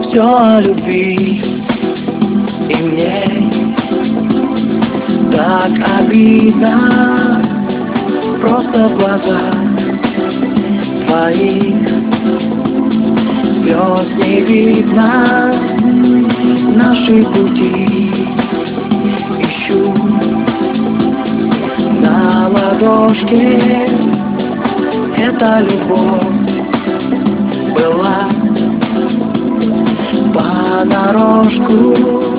все о любви и мне так обидно, просто в глазах твоих слез не видно, наши пути ищу на ладошке. Эта любовь была понарошку.